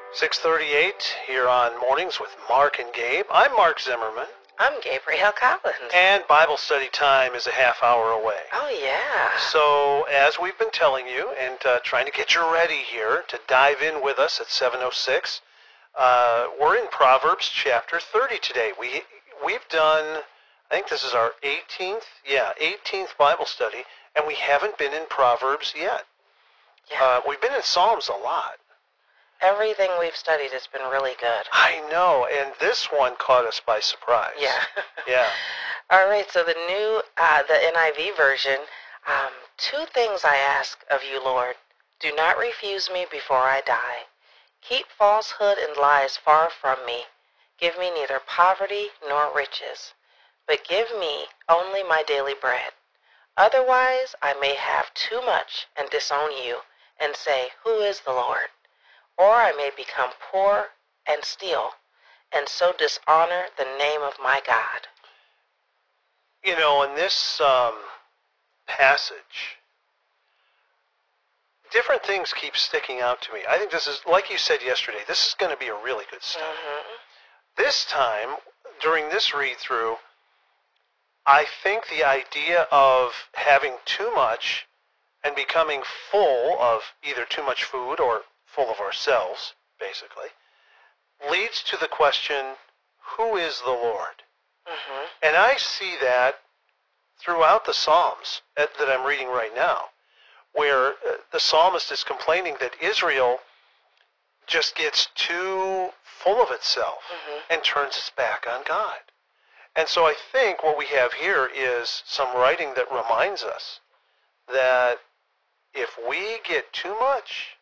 6:38 here on Mornings with Mark and Gabe. I'm Mark Zimmerman. I'm Gabrielle Collins. And Bible study time is a half hour away. Oh, yeah. So, as we've been telling you and trying to get you ready here to dive in with us at 7:06, we're in Proverbs chapter 30 today. We've done, I think this is our 18th Bible study, and we haven't been in Proverbs yet. Yeah. We've been in Psalms a lot. Everything we've studied has been really good. I know, and this one caught us by surprise. Yeah. Yeah. All right, so the NIV version, 2 things I ask of you, Lord. Do not refuse me before I die. Keep falsehood and lies far from me. Give me neither poverty nor riches, but give me only my daily bread. Otherwise, I may have too much and disown you and say, who is the Lord? Or I may become poor and steal, and so dishonor the name of my God. You know, in this passage, different things keep sticking out to me. I think this is, like you said yesterday, this is going to be a really good study. Mm-hmm. This time, during this read-through, I think the idea of having too much and becoming full of either too much food or full of ourselves, basically, leads to the question, who is the Lord? Mm-hmm. And I see that throughout the Psalms that I'm reading right now, where the psalmist is complaining that Israel just gets too full of itself and turns its back on God. And so I think what we have here is some writing that reminds us that if we get too much,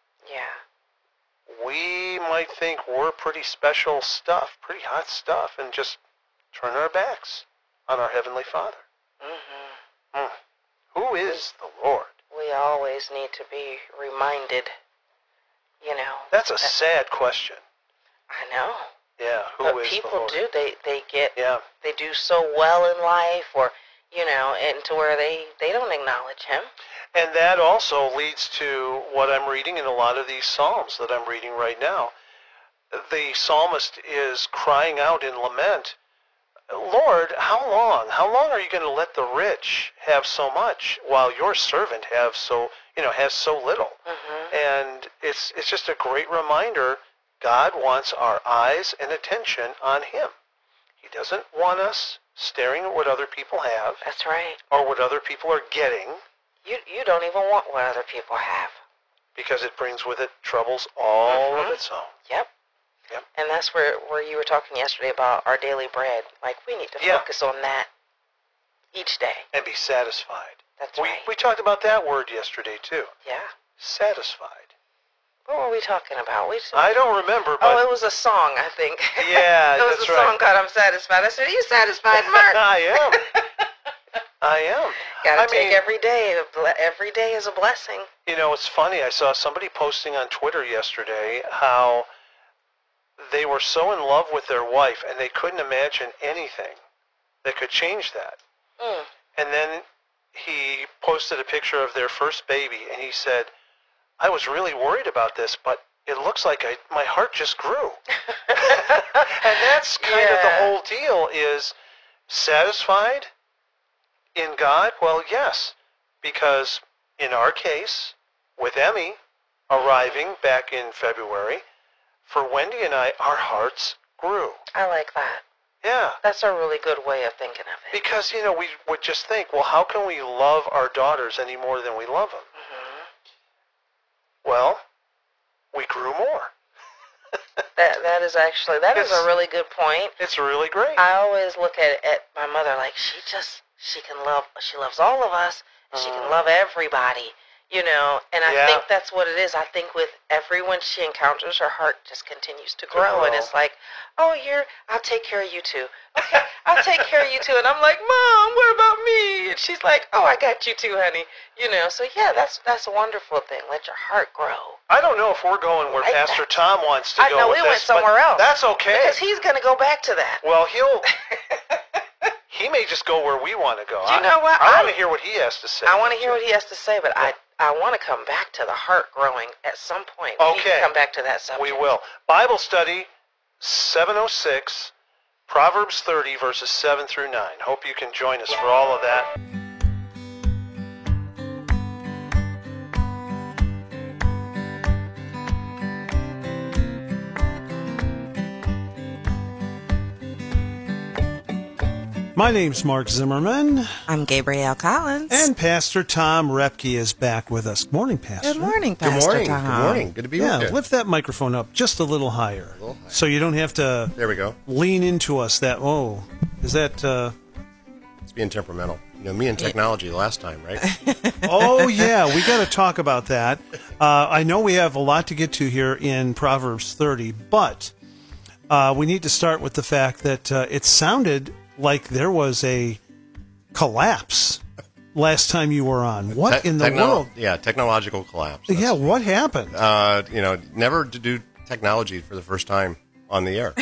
we might think we're pretty special stuff, pretty hot stuff, and just turn our backs on our Heavenly Father. Mm-hmm. Who is the Lord? We always need to be reminded, you know. That's a sad question. I know. Yeah, who but is the people Lord? do. They get, Yeah. they do so well in life, or, you know, and to where they don't acknowledge Him. And that also leads to what I'm reading in a lot of these Psalms that I'm reading right now. The psalmist is crying out in lament, Lord, how long? How long are you going to let the rich have so much while your servant has so little? Mm-hmm. And it's just a great reminder. God wants our eyes and attention on Him. He doesn't want us staring at what other people have. That's right. Or what other people are getting. You don't even want what other people have. Because it brings with it troubles all of its own. Yep. And that's where you were talking yesterday about our daily bread. Like, we need to focus on that each day. And be satisfied. That's right. We talked about that word yesterday, too. Yeah. Satisfied. What were we talking about? I don't remember, but... Oh, it was a song, I think. Yeah, it was a song called I'm Satisfied. I said, are you satisfied, Mark? I am. Gotta take every day. Every day is a blessing. You know, it's funny. I saw somebody posting on Twitter yesterday how they were so in love with their wife and they couldn't imagine anything that could change that. Mm. And then he posted a picture of their first baby and he said, I was really worried about this, but it looks like my heart just grew. And that's kind of the whole deal, is satisfied in God? Well, yes, because in our case, with Emmy arriving back in February, for Wendy and I, our hearts grew. I like that. Yeah. That's a really good way of thinking of it. Because, you know, we would just think, well, how can we love our daughters any more than we love them? Well, we grew more. That is a really good point. It's really great. I always look at my mother like she loves all of us. She can love everybody, you know, and I think that's what it is. I think with everyone she encounters, her heart just continues to grow. And it's like, oh, I'll take care of you too. Okay, I'll take care of you too. And I'm like, Mom, what about me? And she's like, oh, I got you too, honey. You know, so yeah, that's a wonderful thing. Let your heart grow. I don't know if we're going where Pastor Tom wants to go. I know we went somewhere else. That's okay. Because he's going to go back to that. Well, he may just go where we want to go. You know what? I want to hear what he has to say. I want to hear what he has to say, but I I want to come back to the heart growing at some point. We need Okay. to come back to that subject. We will. Bible study 706, Proverbs 30, verses 7 through 9. Hope you can join us for all of that. My name's Mark Zimmerman. I'm Gabrielle Collins. And Pastor Tom Repke is back with us. Good morning, Pastor. Good morning, Good Pastor morning. Tom. Good morning. Good to be with you. Lift that microphone up just a little higher. So you don't have to There we go. lean into us that, is that, It's being temperamental. You know, me and technology last time, right? oh, yeah, we got to talk about that. I know we have a lot to get to here in Proverbs 30, but we need to start with the fact that it sounded like there was a collapse last time you were on. What in the world? Yeah, technological collapse. Yeah, what happened? Never to do technology for the first time on the air.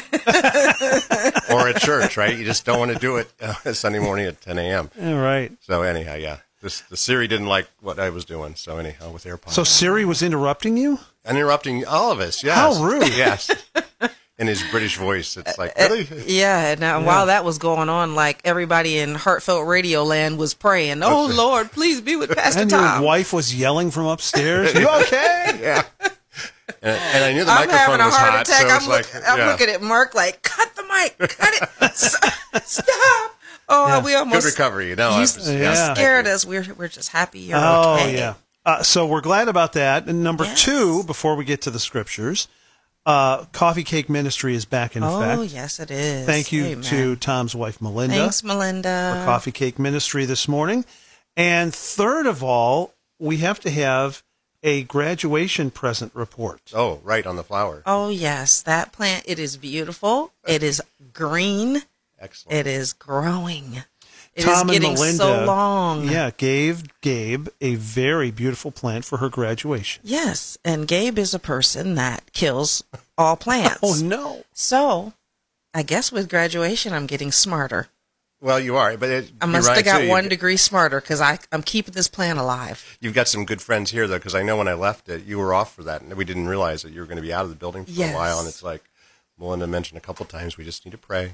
Or at church, right? You just don't want to do it Sunday morning at 10 a.m. All right. So anyhow, yeah. The Siri didn't like what I was doing, so anyhow, with AirPods. So Siri was interrupting you? And interrupting all of us, yes. How rude. Yes. In his British voice. It's like, really? Yeah, and while that was going on, like everybody in Heartfelt Radio Land was praying, "Oh Lord, please be with Pastor And Tom." your wife was yelling from upstairs. You okay? Yeah. And I knew the I'm microphone having a was heart hot, attack. so it's I'm yeah. looking at Mark like, "Cut the mic, cut it, stop!" Oh, Yeah. we Good almost recovery. No, I was, Yeah. yes, scared thank us. We're just happy you're Oh, okay. yeah. So we're glad about that. And number Yes. 2, before we get to the scriptures, Coffee Cake Ministry is back in effect. Oh, yes, it is. Thank you Amen. to Tom's wife, Melinda, Thanks, Melinda. for Coffee Cake Ministry this morning. And third of all, we have to have a graduation present report. you. Oh, right, on the flower. Oh, yes, that plant. It is beautiful. It is green. Excellent. It is growing. It Tom is and getting Melinda, so long. Yeah, gave Gabe a very beautiful plant for her graduation. Yes, and Gabe is a person that kills all plants. Oh, no. So, I guess with graduation, I'm getting smarter. Well, you are, but I you're must right, have got too. 1 degree smarter because I'm keeping this plant alive. You've got some good friends here, though, because I know when I left it, you were off for that, and we didn't realize that you were going to be out of the building for Yes. a while, and it's like Melinda mentioned a couple times, we just need to pray.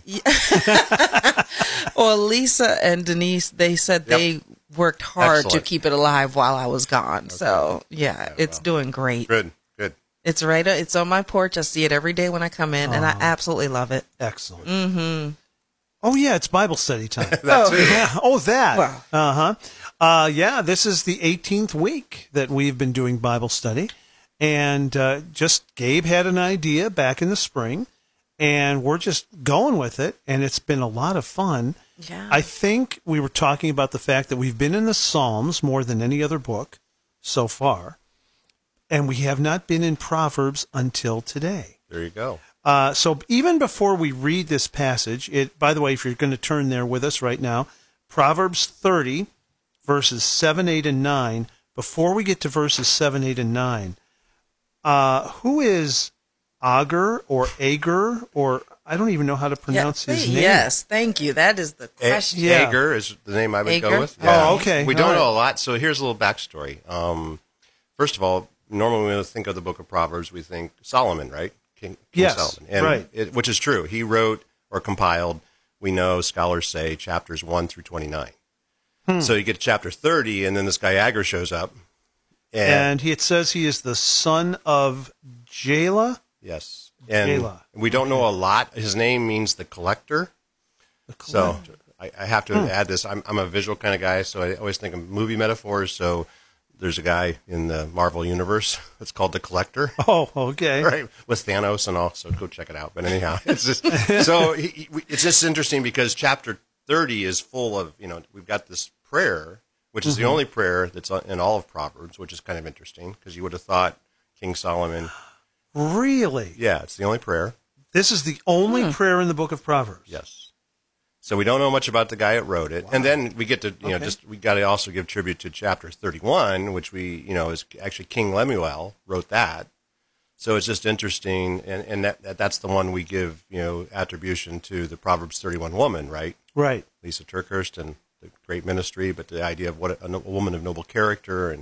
Well, Lisa and Denise, they said they worked hard to Excellent. keep it alive while I was gone. So, yeah, it's doing great. Good, good. It's it's on my porch. I see it every day when I come in, and I absolutely love it. Excellent. Mm-hmm. Oh, yeah, it's Bible study time. That's it. Yeah. Oh, that. Wow. Uh-huh. Yeah, this is the 18th week that we've been doing Bible study. And just Gabe had an idea back in the spring, and we're just going with it, and it's been a lot of fun. Yeah. I think we were talking about the fact that we've been in the Psalms more than any other book so far, and we have not been in Proverbs until today. There you go. So even before we read this passage, by the way, if you're going to turn there with us right now, Proverbs 30, verses 7, 8, and 9, before we get to verses 7, 8, and 9, who is Agur or Agur, or I don't even know how to pronounce his name. Yes, thank you. That is the question. Yeah. Agur is the name I would Agur? go with. Oh, okay. We don't All right. know a lot, so here's a little backstory. First of all, normally when we think of the book of Proverbs, we think Solomon, right? King Yes, Solomon. And right. which is true. He wrote or compiled, we know, scholars say, chapters 1 through 29. So you get to chapter 30, and then this guy Agur shows up. And it says he is the son of Jalah. Yes. And Jalah. we don't know a lot. His name means the collector. So I have to add this. I'm a visual kind of guy, so I always think of movie metaphors. So there's a guy in the Marvel universe that's called the Collector, Oh, okay. right, with Thanos and all. So go check it out. But anyhow, it's just so it's just interesting because chapter 30 is full of, we've got this prayer, which is the only prayer that's in all of Proverbs, which is kind of interesting because you would have thought King Solomon. Really? Yeah, it's the only prayer. This is the only prayer in the book of Proverbs. Yes. So we don't know much about the guy that wrote it. Wow. And then we get to, we got to also give tribute to chapter 31, which is actually King Lemuel wrote that. So it's just interesting. And that's the one we give, attribution to the Proverbs 31 woman, right? Right. Lisa Turkhurst and the great ministry, but the idea of what a woman of noble character. And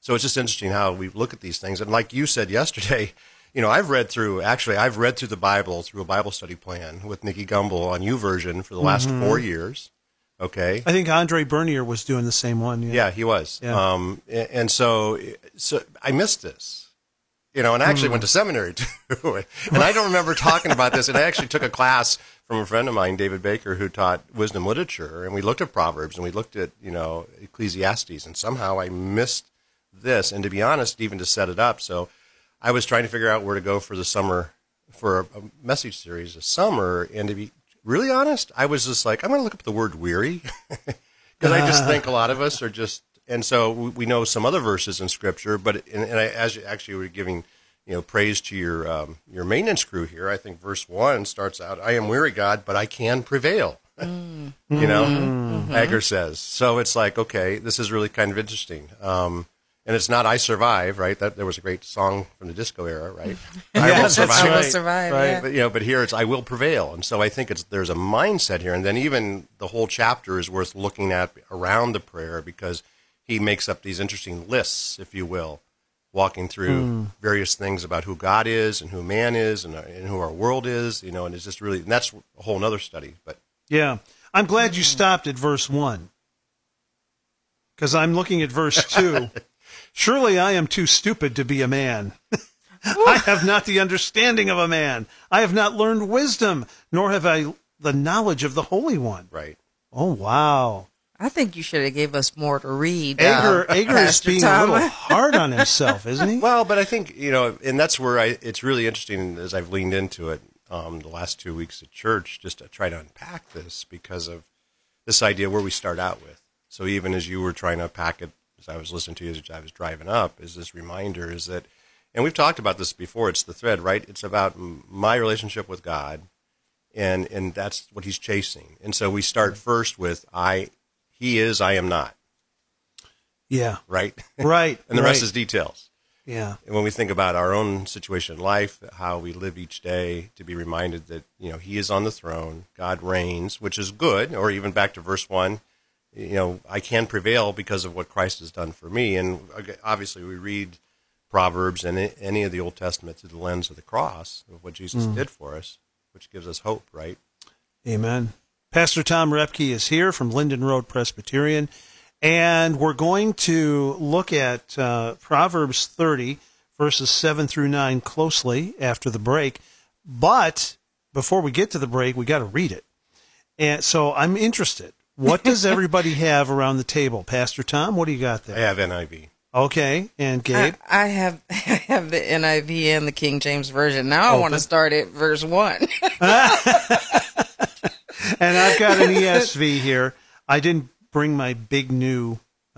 So it's just interesting how we look at these things. And like you said yesterday, I've read through the Bible through a Bible study plan with Nicky Gumbel on YouVersion for the last 4 years. Okay. I think Andre Bernier was doing the same one. Yeah, he was. Yeah. And so I missed this, and I actually went to seminary too. And I don't remember talking about this. And I actually took a class from a friend of mine, David Baker, who taught wisdom literature. And we looked at Proverbs and we looked at, Ecclesiastes. And somehow I missed this. And to be honest, even to set it up. So I was trying to figure out where to go for the summer, for a message series this summer. And to be really honest, I was just like, I'm going to look up the word weary. Because I just think a lot of us are just, and so we know some other verses in Scripture, but as you actually were giving, praise to your maintenance crew here, I think verse 1 starts out, I am weary, God, but I can prevail. Agur says. So it's like, okay, this is really kind of interesting. And it's not I survive, right? There was a great song from the disco era, right? I will survive. I will survive, right. yeah. But here it's I will prevail. And so I think there's a mindset here. And then even the whole chapter is worth looking at around the prayer because he makes up these interesting lists, if you will, walking through various things about who God is and who man is and who our world is, and it's just really, and that's a whole other study. But yeah, I'm glad you stopped at verse 1 because I'm looking at verse 2. Surely I am too stupid to be a man. I have not the understanding of a man. I have not learned wisdom, nor have I the knowledge of the Holy One. right. Oh, wow. I think you should have gave us more to read. Agur is Pastor being Tom. a little hard on himself, isn't he? Well, but I think, and that's where it's really interesting as I've leaned into it the last 2 weeks at church, just to try to unpack this because of this idea where we start out with. So even as you were trying to unpack it, as I was listening to you as I was driving up, is this reminder is that, and we've talked about this before, it's the thread, right? It's about my relationship with God, and that's what he's chasing. And so we start first with he is, I am not. Yeah. Right? Right. And the rest is details. Yeah. And when we think about our own situation in life, how we live each day, to be reminded that, he is on the throne, God reigns, which is good, or even back to verse 1, I can prevail because of what Christ has done for me. And obviously we read Proverbs and any of the Old Testament through the lens of the cross, of what Jesus did for us, which gives us hope, right? Amen. Pastor Tom Repke is here from Linden Road Presbyterian, and we're going to look at Proverbs 30, verses 7 through 9 closely after the break. But before we get to the break, we got to read it. And so I'm interested. What does everybody have around the table? Pastor Tom, what do you got there? I have NIV. Okay, and Gabe? I have the NIV and the King James Version. Now I want to start at verse 1. And I've got an ESV here. I didn't bring my big new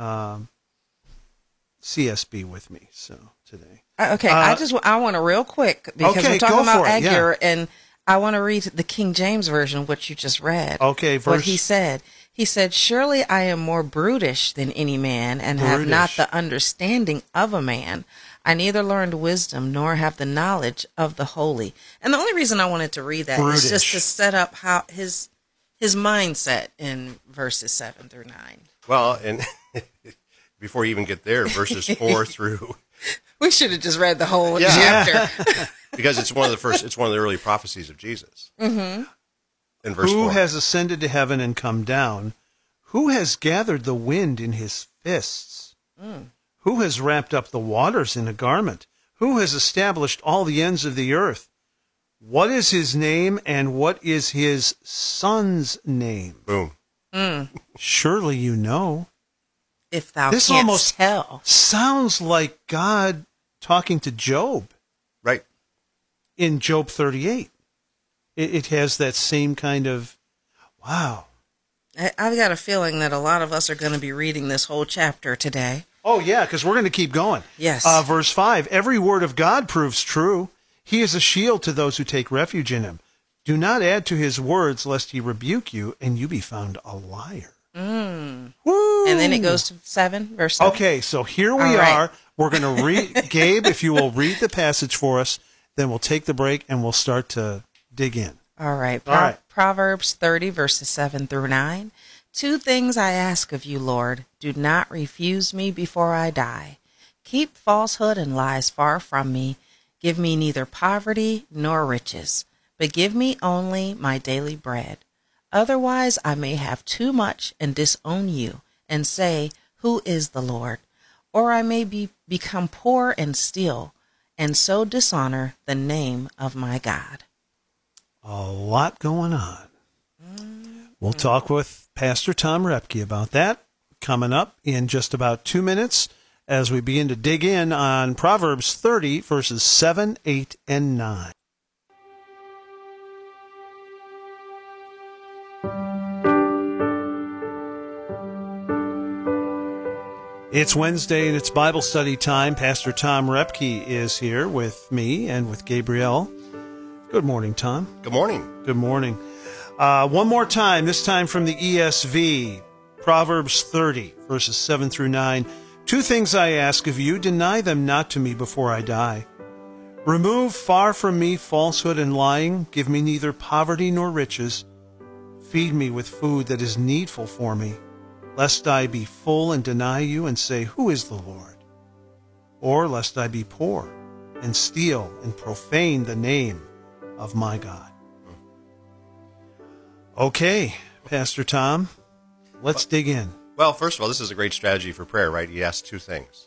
CSB with me today. Okay, I want to real quick because we're talking about Agur, and I want to read the King James Version, what you just read. Okay, what he said. He said, "Surely I am more brutish than any man, and have not the understanding of a man. I neither learned wisdom nor have the knowledge of the holy." And the only reason I wanted to read that is just to set up how his mindset in verses 7 through 9. Well, and before you even get there, verses 4 through. We should have just read the whole chapter. Because it's one of the early prophecies of Jesus. Mm-hmm. In verse 4. Who has ascended to heaven and come down? Who has gathered the wind in his fists? Who has wrapped up the waters in a garment? Who has established all the ends of the earth? What is his name, and what is his son's name? Boom. Surely you know. If thou This canst almost tell. sounds like God talking to Job Right. in Job 38. It has that same kind of, wow. I've got a feeling that a lot of us are going to be reading this whole chapter today. Oh, yeah, because we're going to keep going. Yes. Verse 5, every word of God proves true. He is a shield to those who take refuge in him. Do not add to his words, lest he rebuke you, and you be found a liar. Woo! And then it goes to 7, verse 7. Okay, so here we are. We're going to read. Gabe, if you will read the passage for us, then we'll take the break and we'll start to dig in. All right. All right. Proverbs 30, verses 7 through 9. 2 things I ask of you, Lord. Do not refuse me before I die. Keep falsehood and lies far from me. Give me neither poverty nor riches, but give me only my daily bread. Otherwise I may have too much and disown you, and say, Who is the Lord? Or I may become poor and steal, and so dishonor the name of my God. A lot going on. We'll talk with Pastor Tom Repke about that coming up in just about 2 minutes as we begin to dig in on Proverbs 30, verses 7, 8, and 9. It's Wednesday and it's Bible study time. Pastor Tom Repke is here with me and with Gabrielle. Good morning, Tom. Good morning. Good morning. One more time, this time from the ESV, Proverbs 30, verses 7 through 9. 2 things I ask of you, deny them not to me before I die. Remove far from me falsehood and lying. Give me neither poverty nor riches. Feed me with food that is needful for me, lest I be full and deny you and say, Who is the Lord? Or lest I be poor and steal and profane the name of my God. Okay, Pastor Tom, let's dig in. Well, first of all, this is a great strategy for prayer, right? You ask 2 things.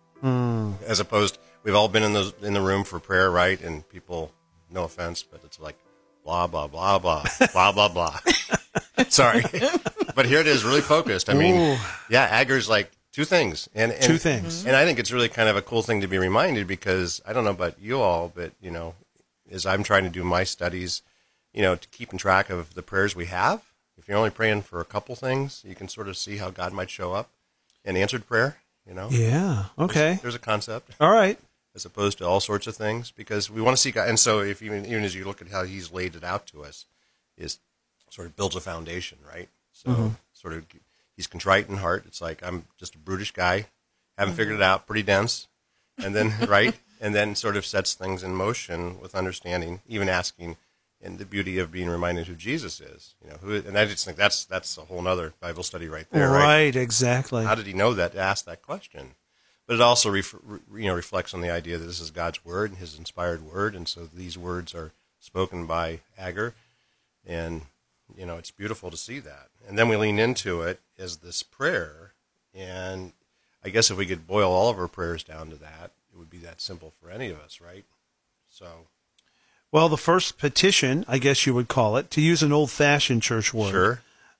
As opposed, we've all been in the room for prayer, right? And people, no offense, but it's like blah, blah, blah, blah, blah, blah, blah. Sorry. But here it is, really focused. I mean, Ooh. yeah, Agar's like 2 things. And 2 things. And I think it's really kind of a cool thing to be reminded because I don't know about you all, but, as I'm trying to do my studies, to keeping track of the prayers we have. If you're only praying for a couple things, you can sort of see how God might show up in answered prayer, Yeah, okay. There's a concept. All right. As opposed to all sorts of things, because we want to see God. And so if even as you look at how he's laid it out to us, is sort of builds a foundation, right? So sort of he's contrite in heart. It's like, I'm just a brutish guy, haven't figured it out, pretty dense. And then, right? And then sort of sets things in motion with understanding, even asking, and the beauty of being reminded who Jesus is, and I just think that's a whole other Bible study right there, right? Right, exactly. How did he know that to ask that question? But it also, reflects on the idea that this is God's word, His inspired word, and so these words are spoken by Agar, and it's beautiful to see that. And then we lean into it as this prayer, and I guess if we could boil all of our prayers down to that, it would be that simple for any of us, right? So. Well, the first petition, I guess you would call it, to use an old-fashioned church word. Sure.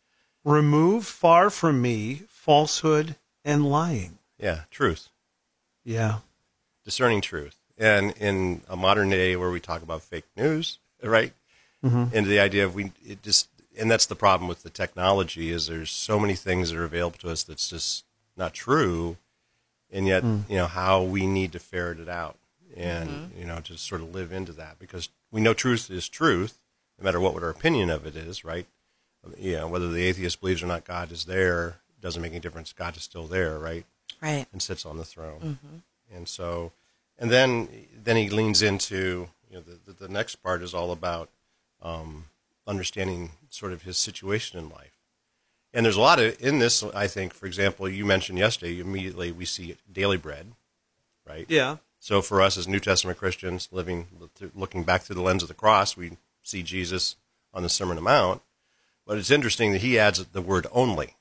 Remove far from me falsehood and lying. Yeah, truth. Yeah. Discerning truth. And in a modern day where we talk about fake news, right? And the idea of and that's the problem with the technology is there's so many things that are available to us that's just not true, and yet, how we need to ferret it out. And, to sort of live into that because we know truth is truth, no matter what our opinion of it is, right? Whether the atheist believes or not God is there doesn't make any difference. God is still there, right? Right. And sits on the throne. And so, and then he leans into, the next part is all about understanding sort of his situation in life. And there's a lot in this, I think, for example, you mentioned yesterday, immediately we see daily bread, right? Yeah. So for us as New Testament Christians, looking back through the lens of the cross, we see Jesus on the Sermon on the Mount. But it's interesting that he adds the word only.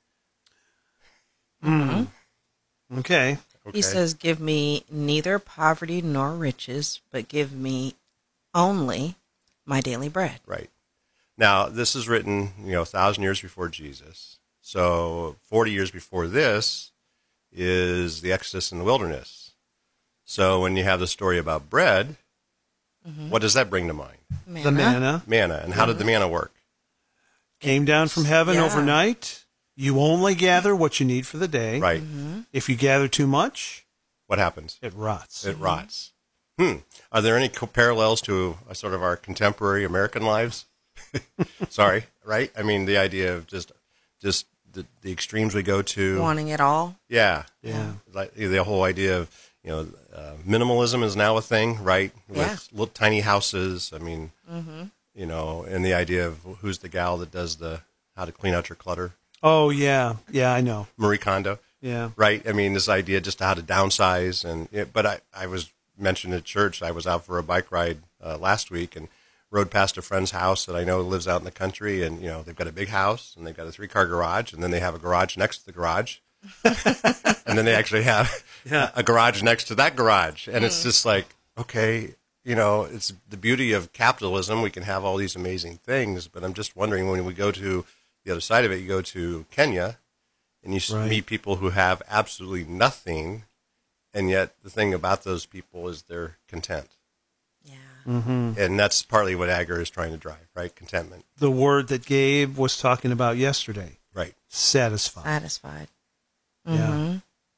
Okay. He says, give me neither poverty nor riches, but give me only my daily bread. Right. Now, this is written, 1,000 years before Jesus. So 40 years before this is the Exodus in the wilderness. So when you have the story about bread, what does that bring to mind? Manna. The manna. Manna. And how did the manna work? Came down from heaven overnight. You only gather what you need for the day. Right. If you gather too much, What happens? it rots. It rots. Are there any parallels to sort of our contemporary American lives? Sorry, right? I mean, the idea of just the extremes we go to. Wanting it all. Yeah. Yeah. Like the whole idea of, minimalism is now a thing, right? Yeah. With little tiny houses. I mean, and the idea of who's the gal that does how to clean out your clutter. Oh, yeah. Yeah, I know. Marie Kondo. Yeah. Right? I mean, this idea just how to downsize. But I was mentioned at church, I was out for a bike ride last week and rode past a friend's house that I know lives out in the country. And, they've got a big house and they've got a 3-car garage. And then they have a garage next to the garage. And then they actually have a garage next to that garage. And it's just like, okay, it's the beauty of capitalism. We can have all these amazing things. But I'm just wondering, when we go to the other side of it, you go to Kenya, and you meet people who have absolutely nothing, and yet the thing about those people is they're content. Yeah. Mm-hmm. And that's partly what Agur is trying to drive, right? Contentment. The word that Gabe was talking about yesterday. Right. Satisfied. Satisfied. Yeah.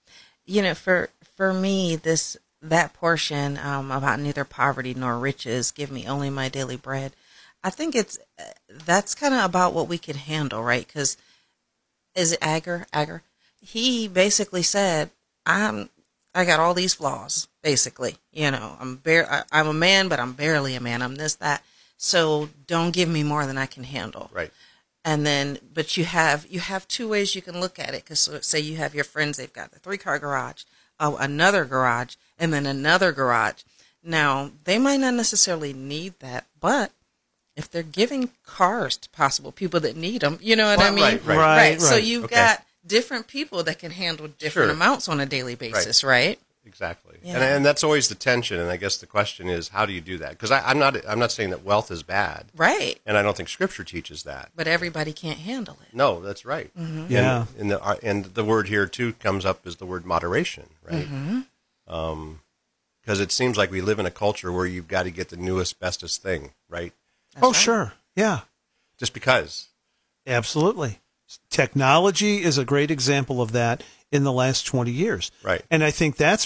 For me, that portion about neither poverty nor riches, give me only my daily bread. I think that's kind of about what we can handle, right? Because is it Agur? He basically said, I got all these flaws, basically. I'm a man, but I'm barely a man. I'm this, that. So don't give me more than I can handle. Right. And then, but you have 2 ways you can look at it. Because say you have your friends, they've got the 3-car garage, another garage, and then another garage. Now, they might not necessarily need that, but if they're giving cars to possible people that need them, you know what I mean? Right. So you've got different people that can handle different amounts on a daily basis, right? Exactly. Yeah. And that's always the tension. And I guess the question is, how do you do that? Because I'm not saying that wealth is bad. Right. And I don't think Scripture teaches that. But everybody can't handle it. No, that's right. Mm-hmm. Yeah. And the word here, too, comes up as the word moderation, right? Mm-hmm. Because it seems like we live in a culture where you've got to get the newest, bestest thing, right? That's right. Sure. Yeah. Just because. Absolutely. Technology is a great example of that in the last 20 years. Right. And I think that's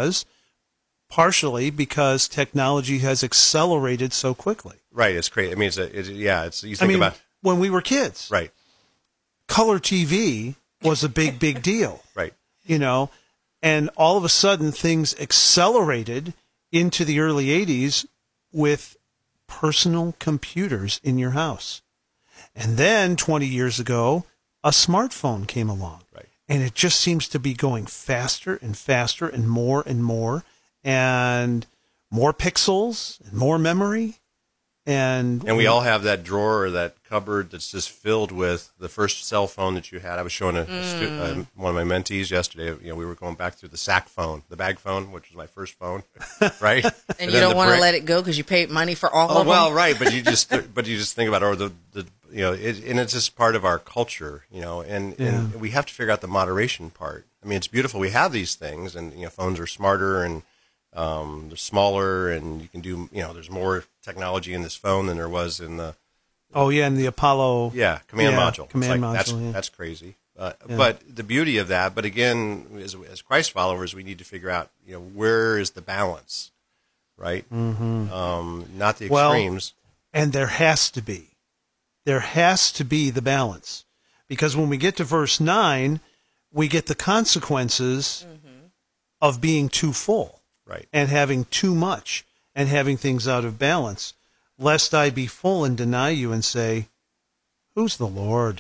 partially because technology has accelerated so quickly. Right. It's crazy. I mean, you think about. When we were kids, Right. color TV was a big, big deal. Right. And all of a sudden things accelerated into the early 80s with personal computers in your house. And then 20 years ago, a smartphone came along. Right. And it just seems to be going faster and faster and more more pixels and more memory. And we all have that drawer or that cupboard that's just filled with the first cell phone that you had. I was showing one of my mentees yesterday. We were going back through the sack phone, the bag phone, which was my first phone, right? And you don't want to let it go because you paid money for all of them. Well, right, but you just think about it, and it's just part of our culture, and we have to figure out the moderation part. I mean, it's beautiful. We have these things, and phones are smarter and they're smaller, and you can do, there's more technology in this phone than there was in the. Oh yeah, in the Apollo. Yeah, command module. Command module. That's crazy. But the beauty of that, but again, as Christ followers, we need to figure out, where is the balance, right? Mm-hmm. Not the extremes. And there has to be. There has to be the balance. Because when we get to verse 9, we get the consequences of being too full. Right. And having too much and having things out of balance. Lest I be full and deny you and say, who's the Lord?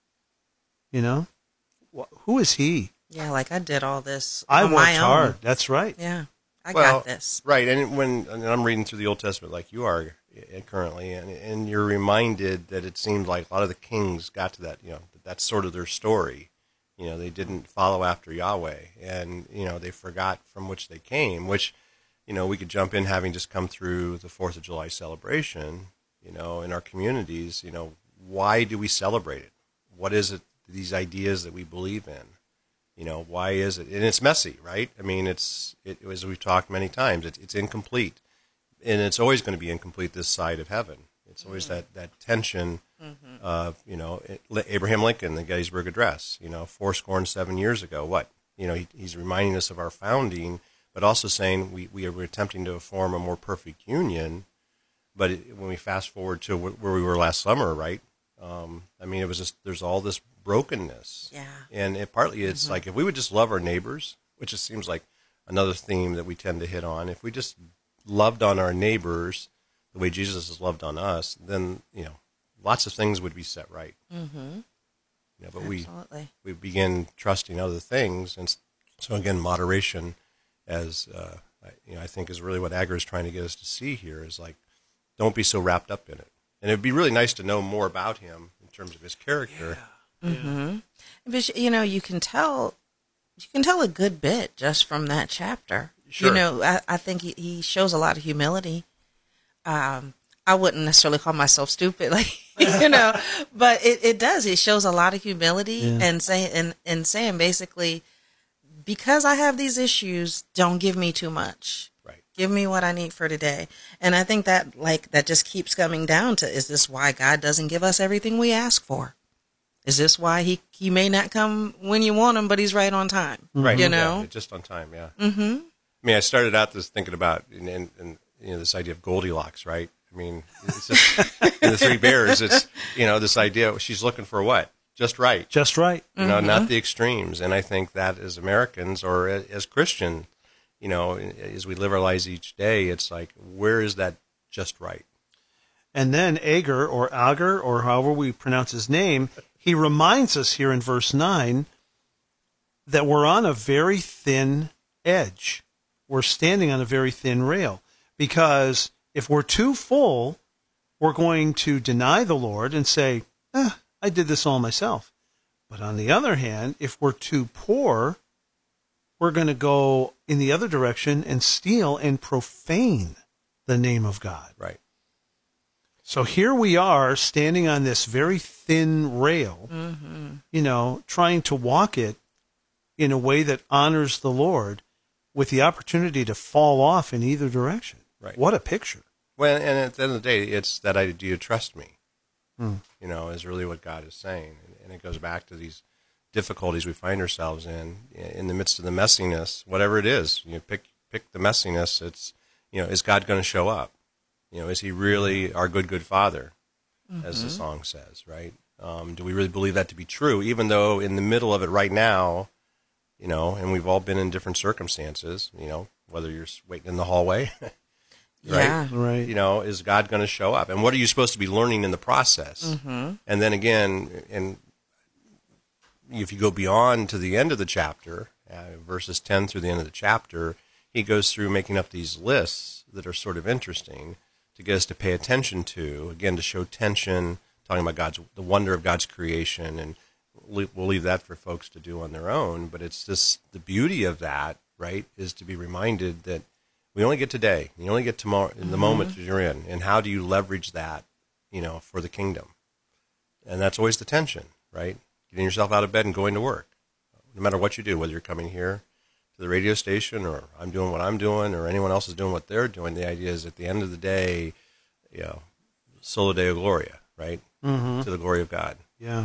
Who is he? Yeah, like I did all this I on worked my own. hard. That's right. Yeah, I got this. Right, and I'm reading through the Old Testament like you are currently, and you're reminded that it seemed like a lot of the kings got to that, that's sort of their story. They didn't follow after Yahweh, and, they forgot from which they came, which, we could jump in having just come through the 4th of July celebration, in our communities, why do we celebrate it? What is it, these ideas that we believe in? Why is it? And it's messy, right? I mean, as we've talked many times, it's incomplete. And it's always going to be incomplete this side of heaven. It's always that tension of, Abraham Lincoln, the Gettysburg Address, 7 years ago, what? He's reminding us of our founding, but also saying we are attempting to form a more perfect union. But when we fast forward to where we were last summer, right? I mean, it was just, there's all this brokenness. Yeah. And partly it's like, if we would just love our neighbors, which just seems like another theme that we tend to hit on, if we just loved on our neighbors the way Jesus has loved on us, then, lots of things would be set right. Mm-hmm. But Absolutely. we begin trusting other things, and so again, moderation, as I think, is really what Agur is trying to get us to see here. Is like, don't be so wrapped up in it. And it'd be really nice to know more about him in terms of his character. Yeah. Mm-hmm. But, you can tell a good bit just from that chapter. Sure. I think he shows a lot of humility. I wouldn't necessarily call myself stupid, but it does. It shows a lot of humility and saying basically, because I have these issues, don't give me too much. Right. Give me what I need for today. And I think that that just keeps coming down to, is this why God doesn't give us everything we ask for? Is this why he may not come when you want him, but he's right on time? Right. Yeah, just on time. Yeah. Mm-hmm. I mean, I started out this thinking about and this idea of Goldilocks, right? I mean, it's just, in the Three Bears, it's, this idea, she's looking for what? Just right. Just right. Not the extremes. And I think that as Americans or as Christian, as we live our lives each day, it's like, where is that just right? And then Agur, or however we pronounce his name, he reminds us here in verse 9 that we're on a very thin edge. We're standing on a very thin rail, because if we're too full, we're going to deny the Lord and say, I did this all myself. But on the other hand, if we're too poor, we're going to go in the other direction and steal and profane the name of God. Right. So here we are standing on this very thin rail, trying to walk it in a way that honors the Lord, with the opportunity to fall off in either direction. Right. What a picture. Well, and at the end of the day, it's that idea, do you trust me? Is really what God is saying. And it goes back to these difficulties we find ourselves in the midst of the messiness, whatever it is. Pick the messiness. It's, is God going to show up? Is he really our good Father, as the song says, right? Do we really believe that to be true, even though in the middle of it right now, and we've all been in different circumstances, whether you're waiting in the hallway, Yeah. Right. Is God going to show up? And what are you supposed to be learning in the process? Mm-hmm. And then again, and if you go beyond to the end of the chapter, verses 10 through the end of the chapter, he goes through making up these lists that are sort of interesting to get us to pay attention to, again, to show tension, talking about the wonder of God's creation, and we'll leave that for folks to do on their own. But it's just the beauty of that, right, is to be reminded that we only get today. You only get tomorrow, in the moment that you're in. And how do you leverage that, for the kingdom? And that's always the tension, right? Getting yourself out of bed and going to work. No matter what you do, whether you're coming here to the radio station, or I'm doing what I'm doing, or anyone else is doing what they're doing, the idea is at the end of the day, Sola Deo Gloria, right? To the glory of God. Yeah.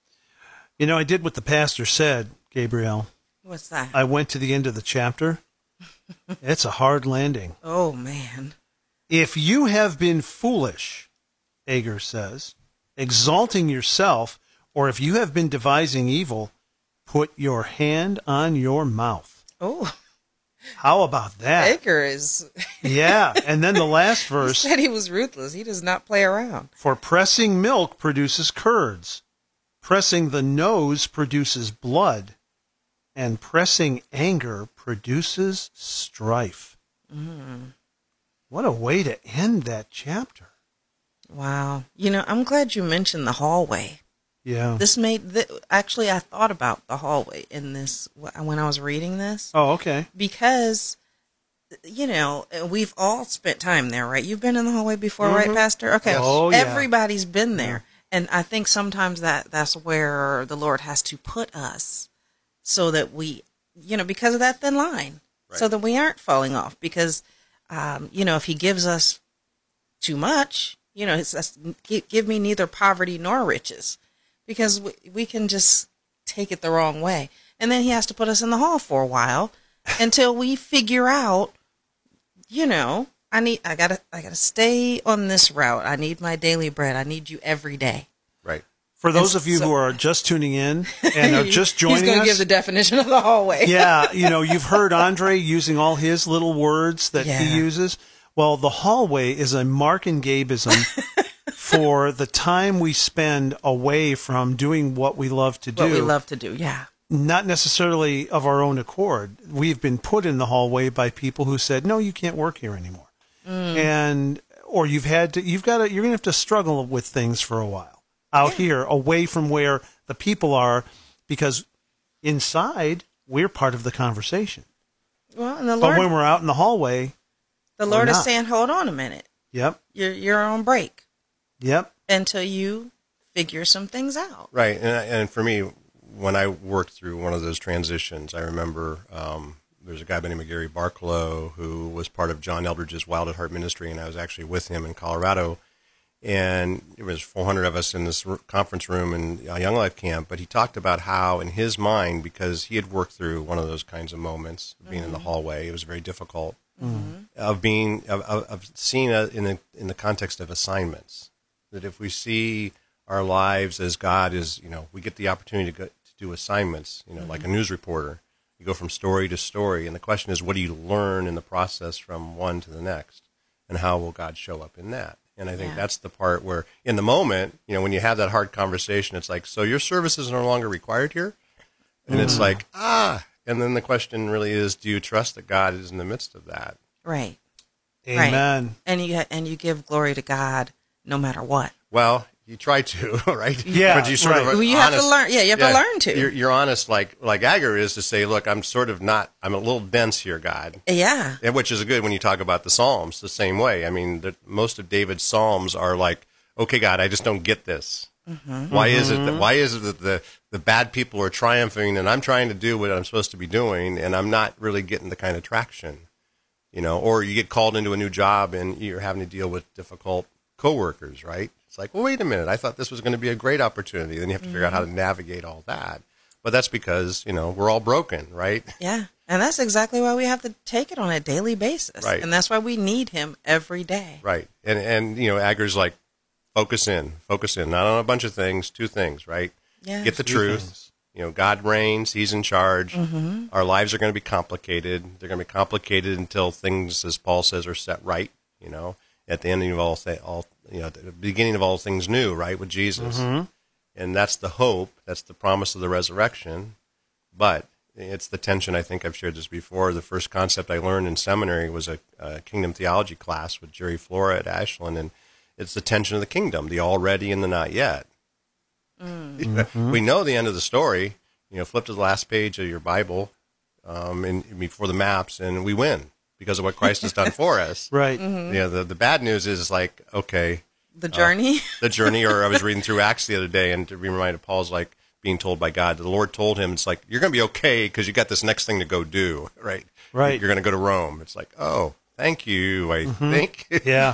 I did what the pastor said, Gabrielle. What's that? I went to the end of the chapter. It's a hard landing. Oh, man. If you have been foolish, Agur says, exalting yourself, or if you have been devising evil, put your hand on your mouth. Oh. How about that? Agur is... Yeah, and then the last verse. He said he was ruthless. He does not play around. For pressing milk produces curds. Pressing the nose produces blood. And pressing anger produces strife. What a way to end that chapter. Wow. I'm glad you mentioned the hallway. Yeah. Actually, I thought about the hallway in this when I was reading this. Oh, okay. Because, we've all spent time there, right? You've been in the hallway before, right, Pastor? Okay. Yes. Oh, yeah. Everybody's been there. And I think sometimes that's where the Lord has to put us, so that we, because of that thin line, right, so that we aren't falling off. Because, if he gives us too much, it's give me neither poverty nor riches, because we can just take it the wrong way. And then he has to put us in the hall for a while until we figure out, I gotta stay on this route. I need my daily bread. I need you every day. Right. For those of you who are just tuning in and are just joining us, he's going to give the definition of the hallway. Yeah, you've heard Andre using all his little words that he uses. Well, the hallway is a Mark and Gabeism for the time we spend away from doing what we love to do. What we love to do, yeah. Not necessarily of our own accord. We've been put in the hallway by people who said, "No, you can't work here anymore," or you're going to have to struggle with things for a while out here, away from where the people are, because inside we're part of the conversation. Well, and the But Lord, when we're out in the hallway, the Lord we're is not. saying, "Hold on a minute. Yep, You're on break yep, until you figure some things out." Right, and for me, when I worked through one of those transitions, I remember there's a guy by the name of Gary Barklow who was part of John Eldridge's Wild at Heart ministry, and I was actually with him in Colorado. And there was 400 of us in this conference room in a Young Life camp, but he talked about how, in his mind, because he had worked through one of those kinds of moments, being in the hallway, it was very difficult, of seeing in the context of assignments, that if we see our lives as God is, we get the opportunity to do assignments, like a news reporter. You go from story to story, and the question is, what do you learn in the process from one to the next, and how will God show up in that? And I think that's the part where, in the moment, when you have that hard conversation, it's like, so your service is no longer required here? And it's like, and then the question really is, do you trust that God is in the midst of that? Right. amen. Right. And you give glory to God no matter what. Well, you try to, right? Yeah, but you sort of Well, you have to learn. Yeah, you have to learn to. You're honest, like Agar is, to say, look, I'm a little dense here, God. Yeah. And which is good when you talk about the Psalms the same way. I mean, most of David's Psalms are like, okay, God, I just don't get this. Why is it that the bad people are triumphing and I'm trying to do what I'm supposed to be doing and I'm not really getting the kind of traction, or you get called into a new job and you're having to deal with difficult coworkers, right? It's like, well, wait a minute. I thought this was going to be a great opportunity. Then you have to figure out how to navigate all that. But that's because, we're all broken, right? Yeah. And that's exactly why we have to take it on a daily basis. Right. And that's why we need him every day. Right. And Agar's like, focus in, not on a bunch of things, two things, right? Yeah. Get the Two truth. things. God reigns. He's in charge. Our lives are going to be complicated. They're going to be complicated until things, as Paul says, are set right, at the ending of all the beginning of all things new, right, with Jesus. And that's the hope. That's the promise of the resurrection. But it's the tension. I think I've shared this before. The first concept I learned in seminary was a kingdom theology class with Jerry Flora at Ashland, and it's the tension of the kingdom, the already and the not yet. We know the end of the story. Flip to the last page of your Bible before the maps, and we win because of what Christ has done for us. Right. The bad news is like, okay, The journey. the journey. Or I was reading through Acts the other day, and to be reminded, Paul's like being told by God, the Lord told him, it's like, you're going to be okay because you got this next thing to go do, right? Right. You're going to go to Rome. It's like, oh, thank you, I think. Yeah.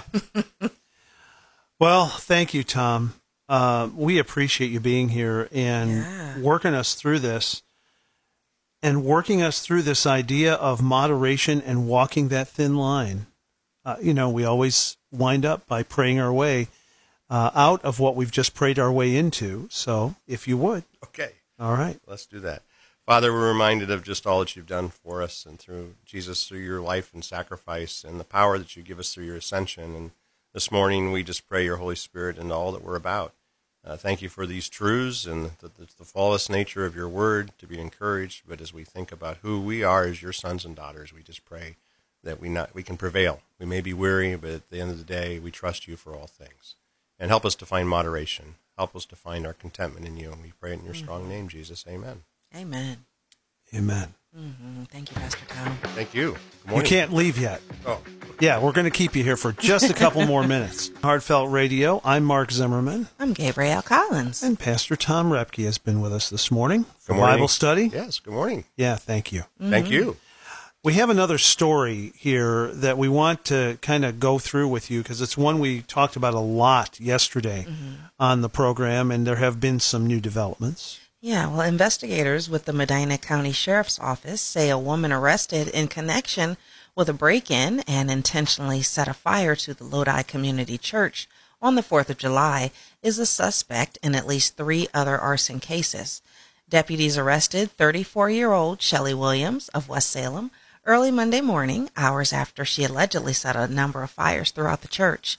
Well, thank you, Tom. We appreciate you being here and working us through this and working us through this idea of moderation and walking that thin line. We always wind up by praying our way out of what we've just prayed our way into. So if you would. Okay. All right. Let's do that. Father, we're reminded of just all that you've done for us and through Jesus, through your life and sacrifice and the power that you give us through your ascension. And this morning we just pray your Holy Spirit into all that we're about. Thank you for these truths and the flawless nature of your word to be encouraged. But as we think about who we are as your sons and daughters, we just pray that we can prevail. We may be weary, but at the end of the day, we trust you for all things. And help us to find moderation. Help us to find our contentment in you. And we pray it in your strong name, Jesus. Amen. Amen. Amen. Thank you, Pastor Tom. Thank you. Good You morning. can't leave yet. Oh. Yeah, we're going to keep you here for just a couple more minutes. Heartfelt Radio, I'm Mark Zimmerman, I'm Gabrielle Collins. and Pastor Tom Repke has been with us this morning for Good morning. Bible study. Yes, good morning. Yeah, thank you. Thank you. We have another story here that we want to kind of go through with you because it's one we talked about a lot yesterday on the program, and there have been some new developments. Yeah, well, investigators with the Medina County Sheriff's Office say a woman arrested in connection with a break-in and intentionally set a fire to the Lodi Community Church on the 4th of July is a suspect in at least 3 other arson cases. Deputies arrested 34-year-old Shelley Williams of West Salem early Monday morning, hours after she allegedly set a number of fires throughout the church.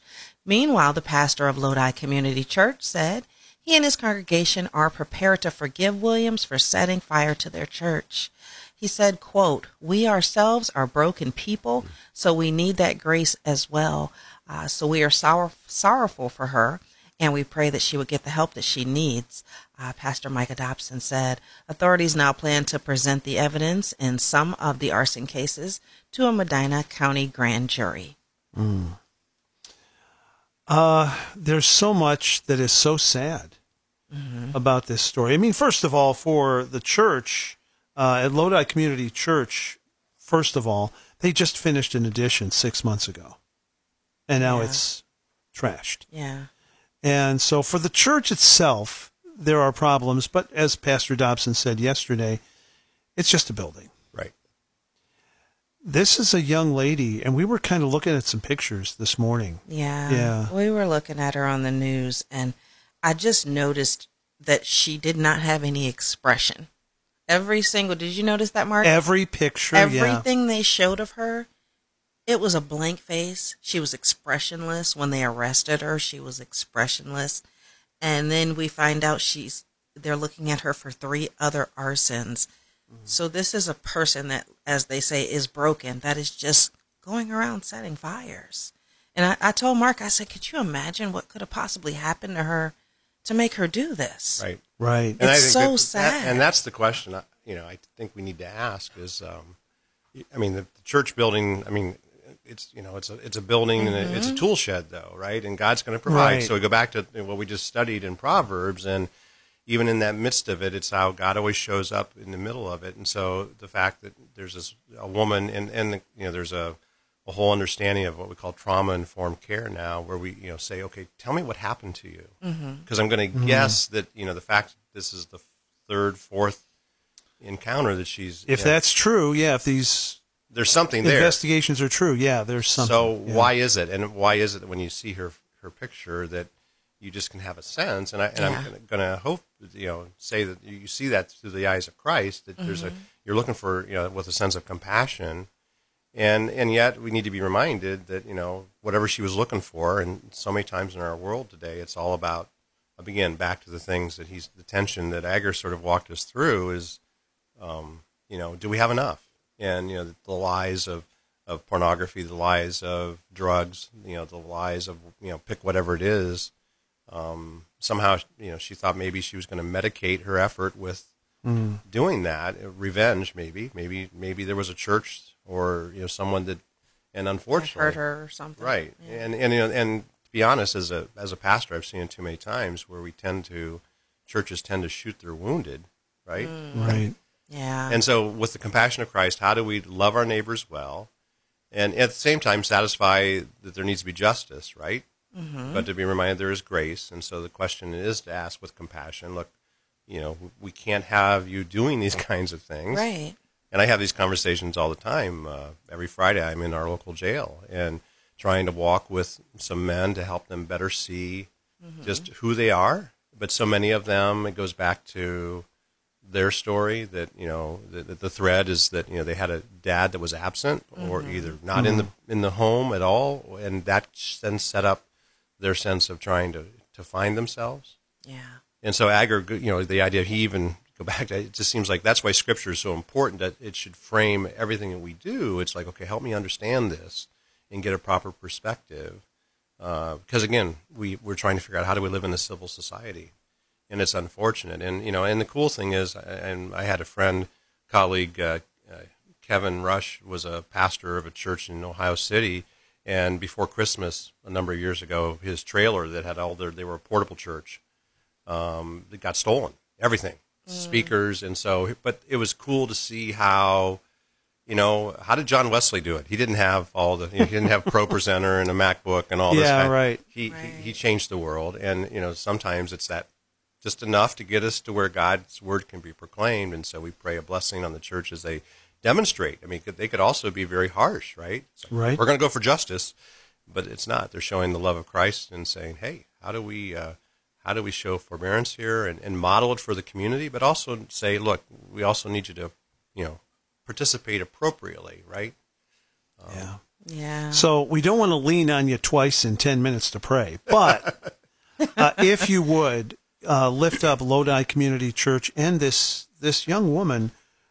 Meanwhile, the pastor of Lodi Community Church said he and his congregation are prepared to forgive Williams for setting fire to their church. He said, quote, "We ourselves are broken people, so we need that grace as well. So we are sorrowful for her, and we pray that she would get the help that she needs." Pastor Micah Dobson said authorities now plan to present the evidence in some of the arson cases to a Medina County grand jury. There's so much that is so sad about this story. I mean, first of all, for the church, at Lodi Community Church, first of all, they just finished an addition 6 months ago, and now it's trashed. Yeah. And so for the church itself, there are problems, but as Pastor Dobson said yesterday, it's just a building. Right. This is a young lady, and we were kind of looking at some pictures this morning. Yeah. We were looking at her on the news, and I just noticed that she did not have any expression. Did you notice that, Mark? Every picture, Everything they showed of her, it was a blank face. She was expressionless. When they arrested her, she was expressionless. And then we find out they're looking at her for 3 other arsons. So this is a person that, as they say, is broken, that is just going around setting fires. And I told Mark, I said, could you imagine what could have possibly happened to her to make her do this? Right. Right. And It's I think so sad. and that's the question, I think we need to ask is, the church building, it's a building and it's a tool shed though, right? And God's going to provide. Right. So we go back to what we just studied in Proverbs, and even in that midst of it, it's how God always shows up in the middle of it. And so the fact that there's a woman and there's a whole understanding of what we call trauma-informed care now, where we say, okay, tell me what happened to you, because I'm going to guess that the fact that this is the 3rd, 4th encounter that she's. If that's true, if these there's something there. Investigations are true. Yeah, there's something. So why is it? And why is it that when you see her picture that you just can have a sense? And I'm going to hope say that you see that through the eyes of Christ, that you're looking for with a sense of compassion, and yet we need to be reminded that whatever she was looking for, and so many times in our world today, it's all about, again, back to the things that the tension that Agar sort of walked us through is, do we have enough? And the lies of pornography, the lies of drugs, the lies of pick whatever it is. Somehow she thought maybe she was going to medicate her effort with doing that, revenge. Maybe there was a church or someone that, and unfortunately hurt her or something. Right, yeah. And to be honest, as a pastor, I've seen it too many times where churches tend to shoot their wounded. Right. Right. Yeah. And so with the compassion of Christ, how do we love our neighbors well, and at the same time satisfy that there needs to be justice, right? But to be reminded there is grace. And so the question is to ask with compassion, look, we can't have you doing these kinds of things. Right. And I have these conversations all the time. Every Friday I'm in our local jail and trying to walk with some men to help them better see just who they are. But so many of them, it goes back to their story that the thread is that they had a dad that was absent or either not in the home at all, and that then set up their sense of trying to find themselves. Yeah. And so Agar, the idea he even go back to, it just seems like that's why Scripture is so important, that it should frame everything that we do. It's like, okay, help me understand this and get a proper perspective, because again, we're trying to figure out how do we live in a civil society. And it's unfortunate. And, and the cool thing is, and I had a colleague, Kevin Rush, was a pastor of a church in Ohio City. And before Christmas, a number of years ago, his trailer that had they were a portable church, it got stolen. Everything. Speakers. And so, but it was cool to see how, how did John Wesley do it? He didn't have he didn't have ProPresenter and a MacBook and all this. Yeah, right. He changed the world. And, sometimes it's that just enough to get us to where God's word can be proclaimed. And so we pray a blessing on the church as they demonstrate. I mean, they could also be very harsh, right? Right. We're going to go for justice, but it's not. They're showing the love of Christ and saying, hey, how do we show forbearance here and model it for the community, but also say, look, we also need you to, participate appropriately, right? Yeah. So we don't want to lean on you twice in 10 minutes to pray. But if you would, lift up Lodi Community Church and this young woman,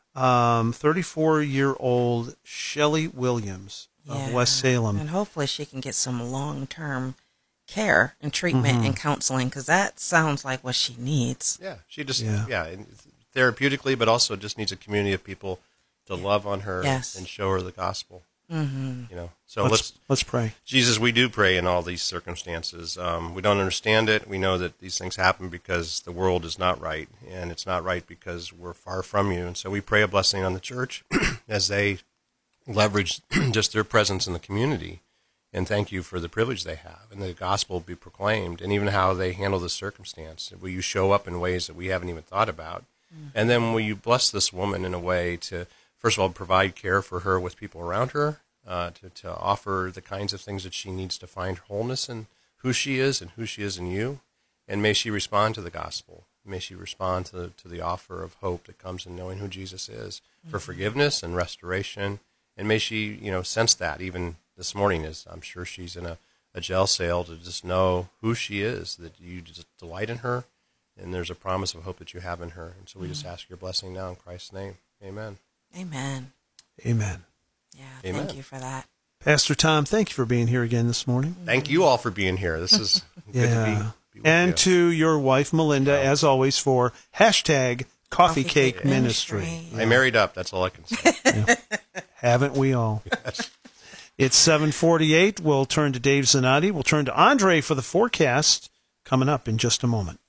34-year-old Shelley Williams of West Salem. And hopefully she can get some long-term care and treatment and counseling, because that sounds like what she needs. Yeah, she just, and therapeutically, but also just needs a community of people to love on her and show her the gospel. You know, so let's pray. Jesus, we do pray in all these circumstances. We don't understand it. We know that these things happen because the world is not right, and it's not right because we're far from you. And so we pray a blessing on the church as they leverage just their presence in the community, and thank you for the privilege they have, and the gospel be proclaimed, and even how they handle the circumstance. Will you show up in ways that we haven't even thought about? And then will you bless this woman in a way to, first of all, provide care for her with people around her, to offer the kinds of things that she needs to find wholeness in who she is and who she is in you. And may she respond to the gospel. May she respond to the offer of hope that comes in knowing who Jesus is, for forgiveness and restoration. And may she, sense that even this morning, as I'm sure she's in a jail cell, to just know who she is, that you just delight in her, and there's a promise of hope that you have in her. And so we just ask your blessing now in Christ's name. Amen. Amen. Amen. Yeah, Amen. Thank you for that. Pastor Tom, thank you for being here again this morning. Thank you all for being here. This is good to be with and you. to your wife, Melinda, as always, for hashtag Coffee Cake Ministry. I married up. That's all I can say. Haven't we all? Yes. It's 7:48. We'll turn to Dave Zanotti. We'll turn to Andre for the forecast coming up in just a moment.